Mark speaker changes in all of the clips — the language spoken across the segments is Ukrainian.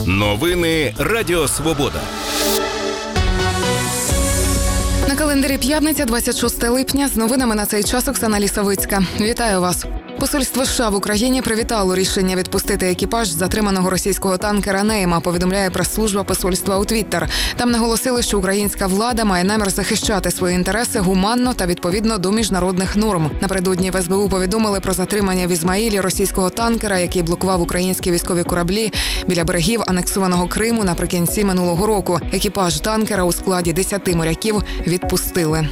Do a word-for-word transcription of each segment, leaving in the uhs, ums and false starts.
Speaker 1: Новини Радіо Свобода.
Speaker 2: На календарі п'ятниця, двадцять шосте липня. З новинами на цей час Оксана Лісовицька. Вітаю вас. Посольство США в Україні привітало рішення відпустити екіпаж затриманого російського танкера «Нейма», повідомляє прес-служба посольства у Твіттер. Там наголосили, що українська влада має намір захищати свої інтереси гуманно та відповідно до міжнародних норм. Напередодні в ес бе у повідомили про затримання в Ізмаїлі російського танкера, який блокував українські військові кораблі біля берегів анексованого Криму наприкінці минулого року. Екіпаж танкера у складі десяти моряків відпустили.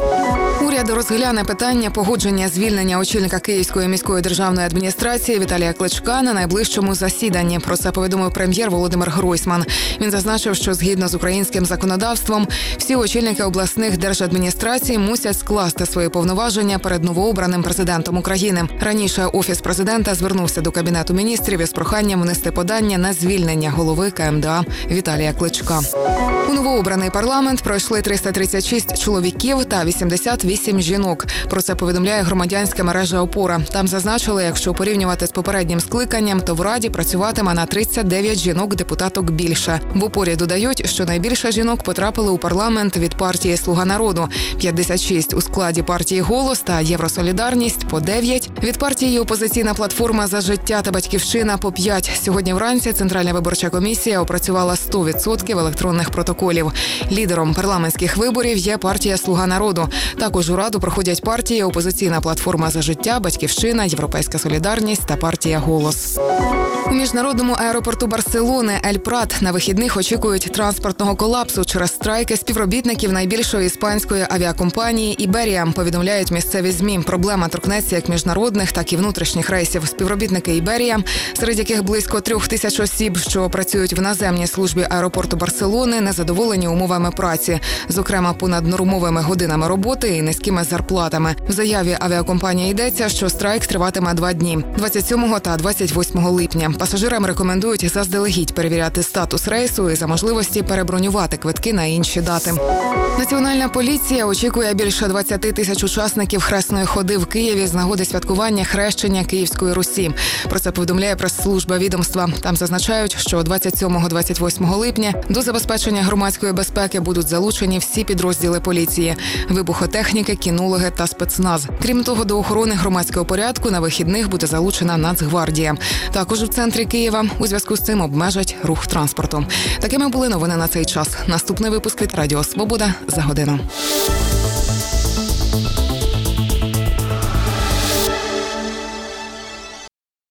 Speaker 2: Уряд розгляне питання погодження звільнення очільника Київської міської державної адміністрації Віталія Кличка на найближчому засіданні. Про це повідомив прем'єр Володимир Гройсман. Він зазначив, що згідно з українським законодавством всі очільники обласних держадміністрацій мусять скласти свої повноваження перед новообраним президентом України. Раніше Офіс президента звернувся до Кабінету міністрів із проханням внести подання на звільнення голови ка ем де а Віталія Кличка. У новообраний парламент пройшли триста тридцять шість чоловіків та вісімдесят вісім жінок. Про це повідомляє громадянська мережа «Опора». Там зазначили, якщо порівнювати з попереднім скликанням, то в Раді працюватиме на тридцять дев'ять жінок-депутаток більше. В «Опорі» додають, що найбільше жінок потрапили у парламент від партії «Слуга народу» – п'ятдесят шість у складі партії «Голос» та «Євросолідарність» – по дев'ять, від партії «Опозиційна платформа за життя» та «Батьківщина» – по п'ять. Сьогодні вранці Центральна виборча комісія опрацювала сто відсотків електронних протоколів. Лідером парламентських виборів є партія «Слуга народу». Також у Раду проходять партії «Опозиційна платформа за життя», «Батьківщина», «Європейська солідарність» та партія «Голос». У міжнародному аеропорту Барселони Ель-Прат на вихідних очікують транспортного колапсу через страйки співробітників найбільшої іспанської авіакомпанії «Іберія», повідомляють місцеві ЗМІ. Проблема торкнеться як міжнародних, так і внутрішніх рейсів. Співробітники «Іберія», серед яких близько трьох тисяч осіб, що працюють в наземній службі аеропорту Барселони, незадоволені умовами праці, зокрема понаднормовими годинами роботи і низькими зарплатами. В заяві авіакомпанії йдеться, що страйк триватиме два дні – двадцять сьомого та двадцять восьмого липня. Пасажирам рекомендують заздалегідь перевіряти статус рейсу і за можливості перебронювати квитки на інші дати. Національна поліція очікує більше двадцять тисяч учасників хресної ходи в Києві з нагоди святкування хрещення Київської Русі. Про це повідомляє прес-служба відомства. Там зазначають, що двадцять сьомого - двадцять восьмого липня до забезпечення громадської безпеки будуть залучені всі підрозділи поліції – вибухотехніки, кінологи та спецназ. Крім того, до охорони громадського порядку на вихідних буде залучена Нацгвардія. Також в центрі Києва у зв'язку з цим обмежать рух транспорту. Такими були новини на цей час. Наступний випуск від Радіо Свобода за годину.